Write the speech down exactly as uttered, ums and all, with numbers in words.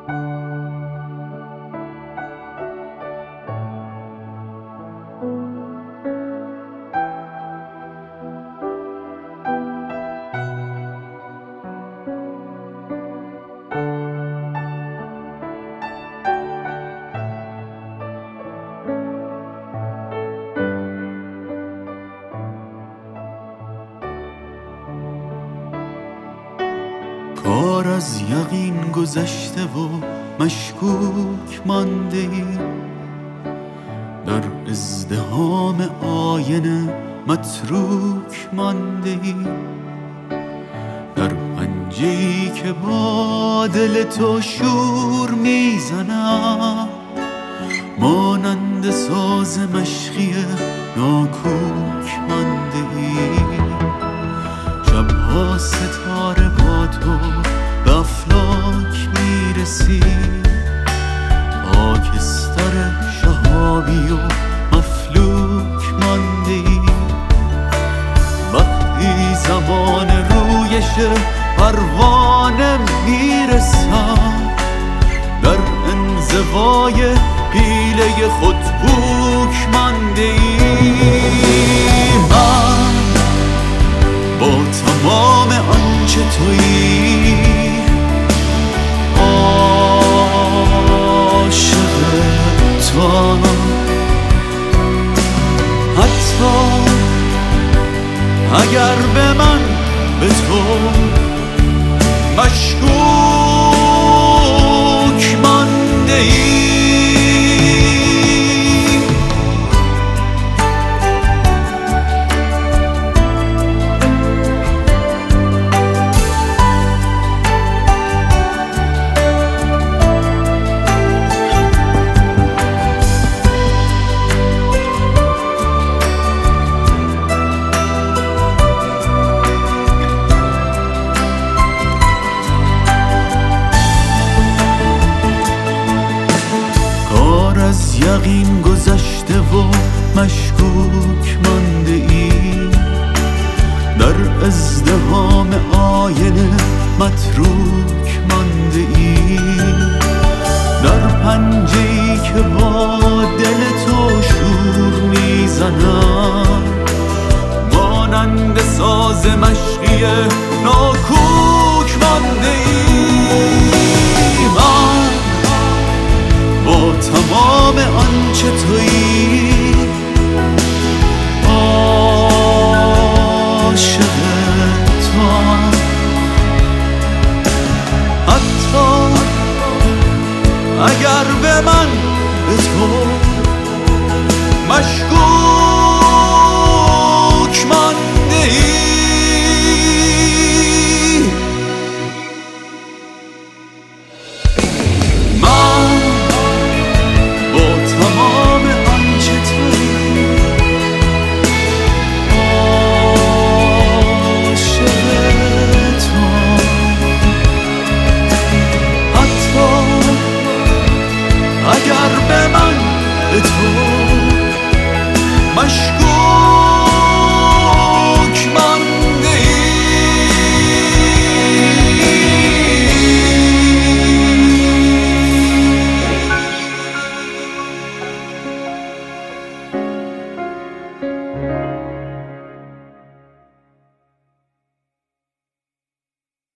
کار از یقین گذشته و مشکوک مانده ای، در ازدحام آینه متروک مانده ای، در پنجه‌ای که با دل تو شور میزنم، مانند ساز مشقی ناکوک مانده ای. شبها ستاره با تو به افلاک میرسی، خاکستر شهابی و مفلوک مانده ای. وقتی زمان رویش پروانه میرسم، در انزوای پیله خود بوک مانده ای. من با تمام آنچه تویی عاشق توام، حتی اگر به من به تو مشکوک مانده ای. از یقین گذشته و مشکوک مانده ای، در ازدحام آینه متروک